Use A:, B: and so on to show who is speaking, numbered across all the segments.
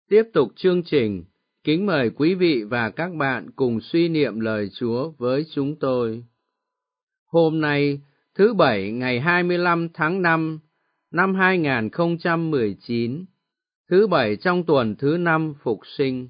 A: Tiếp tục chương trình, kính mời quý vị và các bạn cùng suy niệm lời Chúa với chúng tôi. Hôm nay, thứ Bảy ngày 25 tháng 5 năm 2019, thứ Bảy trong tuần thứ 5 Phục sinh.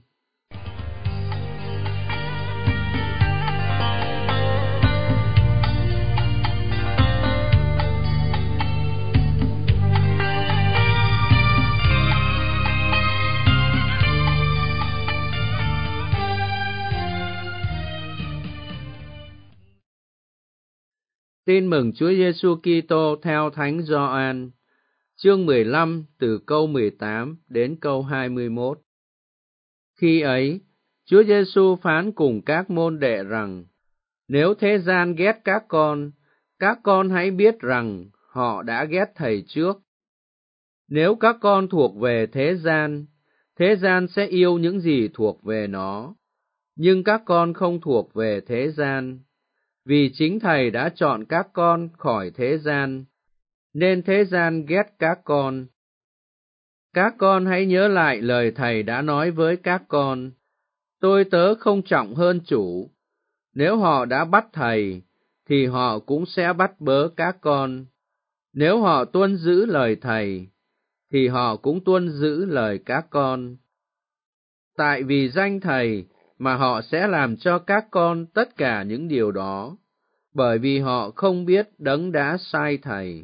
A: Tin mừng Chúa Giêsu Kitô theo Thánh Gioan, chương 15 từ câu 18 đến câu 21. Khi ấy, Chúa Giêsu phán cùng các môn đệ rằng: Nếu thế gian ghét các con hãy biết rằng họ đã ghét Thầy trước. Nếu các con thuộc về thế gian sẽ yêu những gì thuộc về nó. Nhưng các con không thuộc về thế gian, vì chính Thầy đã chọn các con khỏi thế gian, nên thế gian ghét các con. Các con hãy nhớ lại lời Thầy đã nói với các con: Tôi tớ không trọng hơn chủ. Nếu họ đã bắt Thầy, thì họ cũng sẽ bắt bớ các con. Nếu họ tuân giữ lời Thầy, thì họ cũng tuân giữ lời các con. Tại vì danh Thầy mà họ sẽ làm cho các con tất cả những điều đó, bởi vì họ không biết Đấng đã sai Thầy.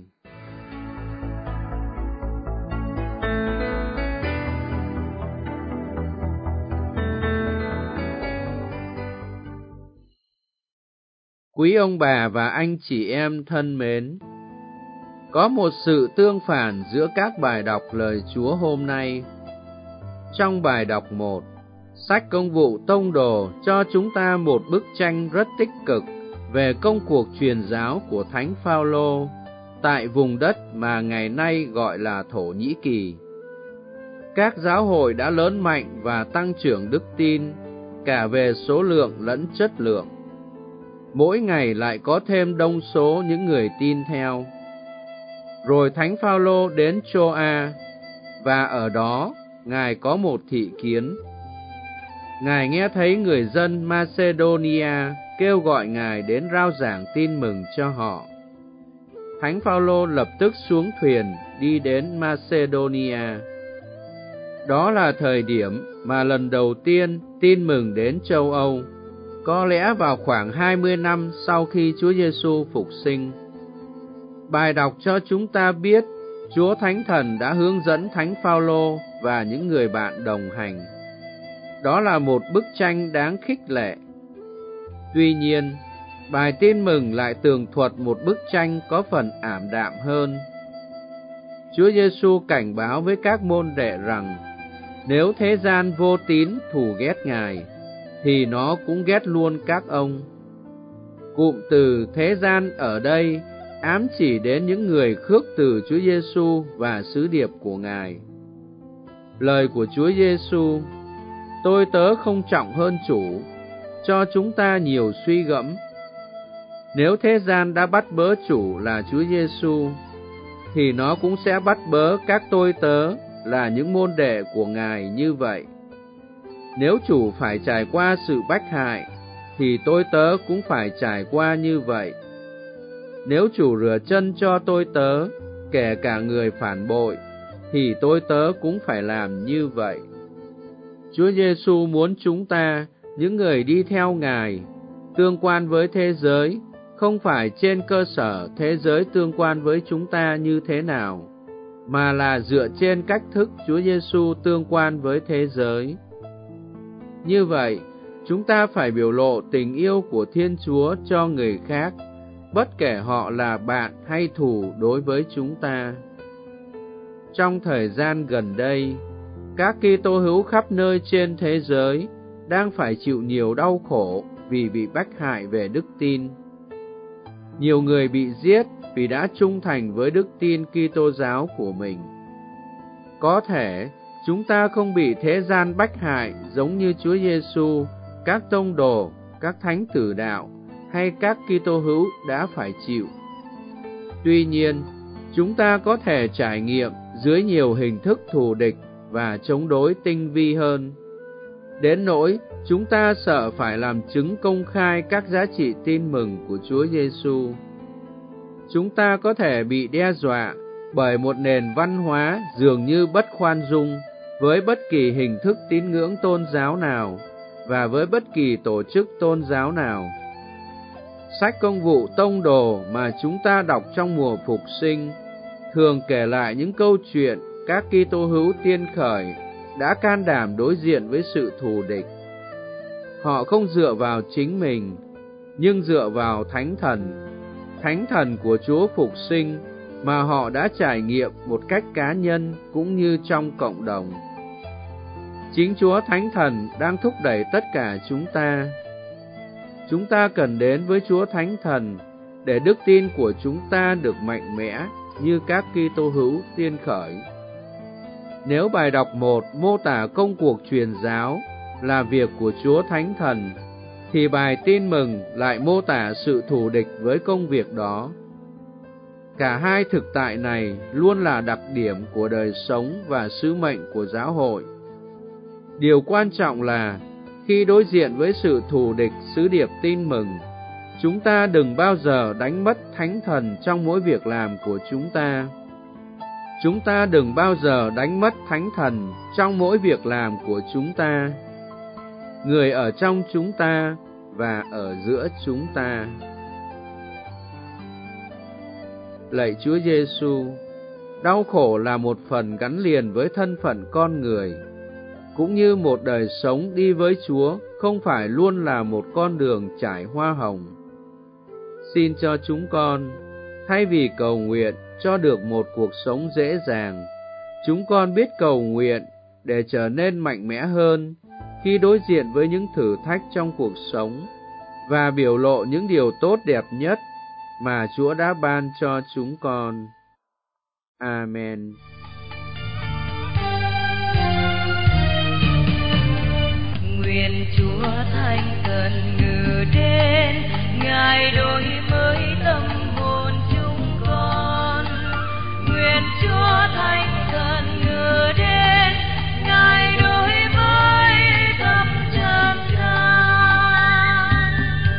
A: Quý ông bà và anh chị em thân mến, có một sự tương phản giữa các bài đọc lời Chúa hôm nay. Trong bài đọc 1, sách Công vụ Tông Đồ cho chúng ta một bức tranh rất tích cực về công cuộc truyền giáo của Thánh Phaolô tại vùng đất mà ngày nay gọi là Thổ Nhĩ Kỳ. Các giáo hội đã lớn mạnh và tăng trưởng đức tin, cả về số lượng lẫn chất lượng. Mỗi ngày lại có thêm đông số những người tin theo. Rồi Thánh Phaolô đến Chô-a, và ở đó Ngài có một thị kiến. Ngài nghe thấy người dân Macedonia kêu gọi Ngài đến rao giảng tin mừng cho họ. Thánh Phaolô lập tức xuống thuyền đi đến Macedonia. Đó là thời điểm mà lần đầu tiên tin mừng đến châu Âu, có lẽ vào khoảng 20 năm sau khi Chúa Giêsu phục sinh. Bài đọc cho chúng ta biết Chúa Thánh Thần đã hướng dẫn Thánh Phaolô và những người bạn đồng hành. Đó là một bức tranh đáng khích lệ. Tuy nhiên, bài tin mừng lại tường thuật một bức tranh có phần ảm đạm hơn. Chúa Giêsu cảnh báo với các môn đệ rằng nếu thế gian vô tín thù ghét Ngài, thì nó cũng ghét luôn các ông. Cụm từ thế gian ở đây ám chỉ đến những người khước từ Chúa Giêsu và sứ điệp của Ngài. Lời của Chúa Giêsu, tôi tớ không trọng hơn chủ, cho chúng ta nhiều suy gẫm. Nếu thế gian đã bắt bớ chủ là Chúa Giêsu, thì nó cũng sẽ bắt bớ các tôi tớ là những môn đệ của Ngài như vậy. Nếu chủ phải trải qua sự bách hại, thì tôi tớ cũng phải trải qua như vậy. Nếu chủ rửa chân cho tôi tớ, kể cả người phản bội, thì tôi tớ cũng phải làm như vậy. Chúa Giêsu muốn chúng ta, những người đi theo Ngài, tương quan với thế giới, không phải trên cơ sở thế giới tương quan với chúng ta như thế nào, mà là dựa trên cách thức Chúa Giêsu tương quan với thế giới. Như vậy, chúng ta phải biểu lộ tình yêu của Thiên Chúa cho người khác, bất kể họ là bạn hay thù đối với chúng ta. Trong thời gian gần đây, các Kitô hữu khắp nơi trên thế giới đang phải chịu nhiều đau khổ vì bị bách hại về đức tin. Nhiều người bị giết vì đã trung thành với đức tin Kitô giáo của mình. Có thể chúng ta không bị thế gian bách hại giống như Chúa Giêsu, các tông đồ, các thánh tử đạo hay các Kitô hữu đã phải chịu. Tuy nhiên, chúng ta có thể trải nghiệm dưới nhiều hình thức thù địch và chống đối tinh vi hơn. Đến nỗi chúng ta sợ phải làm chứng công khai các giá trị tin mừng của Chúa Giêsu. Chúng ta có thể bị đe dọa bởi một nền văn hóa dường như bất khoan dung với bất kỳ hình thức tín ngưỡng tôn giáo nào và với bất kỳ tổ chức tôn giáo nào. Sách Công vụ Tông Đồ mà chúng ta đọc trong mùa Phục Sinh thường kể lại những câu chuyện các Kitô hữu tiên khởi đã can đảm đối diện với sự thù địch. Họ không dựa vào chính mình, nhưng dựa vào Thánh Thần của Chúa Phục Sinh mà họ đã trải nghiệm một cách cá nhân cũng như trong cộng đồng. Chính Chúa Thánh Thần đang thúc đẩy tất cả chúng ta. Chúng ta cần đến với Chúa Thánh Thần để đức tin của chúng ta được mạnh mẽ như các Kitô hữu tiên khởi. Nếu bài đọc 1 mô tả công cuộc truyền giáo là việc của Chúa Thánh Thần, thì bài tin mừng lại mô tả sự thù địch với công việc đó. Cả hai thực tại này luôn là đặc điểm của đời sống và sứ mệnh của giáo hội. Điều quan trọng là khi đối diện với sự thù địch sứ điệp tin mừng, chúng ta đừng bao giờ đánh mất Thánh Thần trong mỗi việc làm của chúng ta. Chúng ta đừng bao giờ đánh mất Thánh Thần trong mỗi việc làm của chúng ta. Người ở trong chúng ta và ở giữa chúng ta. Lạy Chúa Giêsu, đau khổ là một phần gắn liền với thân phận con người, cũng như một đời sống đi với Chúa không phải luôn là một con đường trải hoa hồng. Xin cho chúng con, thay vì cầu nguyện cho được một cuộc sống dễ dàng, chúng con biết cầu nguyện để trở nên mạnh mẽ hơn khi đối diện với những thử thách trong cuộc sống và biểu lộ những điều tốt đẹp nhất mà Chúa đã ban cho chúng con. Amen.
B: Nguyện Chúa Thánh Thần ngự đến, Ngài đổi mới tâm hồn chúng con. Nguyện Chúa Thánh Thần ngự đến, Ngài đổi mới tâm trần gian.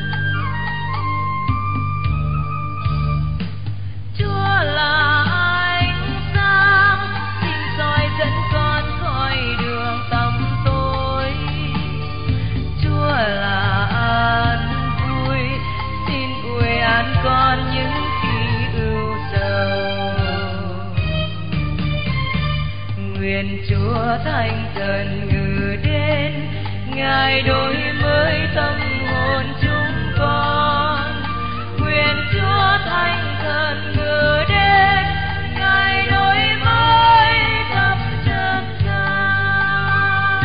B: Chúa là ánh sáng, xin soi dẫn con khỏi đường tăm tối. Chúa là an vui, xin ủi an con những khi ưu sầu. Nguyện Chúa Thánh Thần ngự đến, Ngài đổi mới tâm hồn chúng con. Nguyện Chúa Thánh Thần ngự đến, Ngài đổi mới tâm trần gian.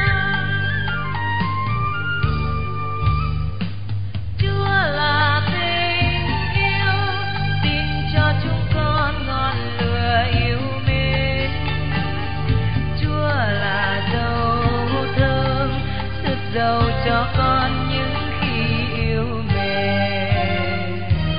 B: Chúa là tình yêu, xin cho chúng con ngọn lửa yêu mến. Chúa là dầu thơm, sức dầu cho con những khi yêu mến.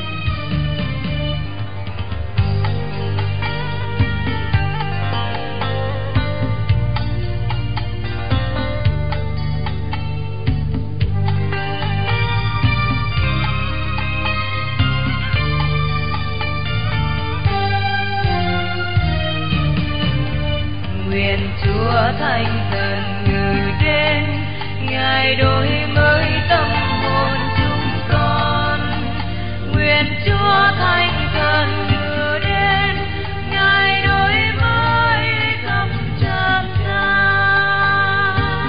B: Nguyện Chúa Thánh Thần ngự đến, Ngài đổi mới tâm hồn chúng con. Nguyện Chúa Thánh Thần ngự đến, Ngài đổi mới tâm trần gian.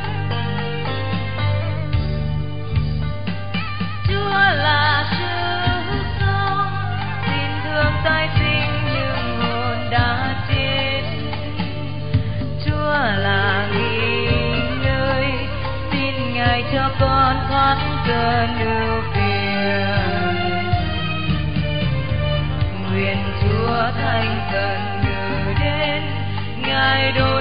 B: Chúa là sự sống, xin thương tái sinh những hồn đã chết. Chúa là nghỉ ngơi, xin Ngài cho con thoát cơn ưu phiền. Nguyện Chúa Thánh Thần ngự đến, Ngài đổi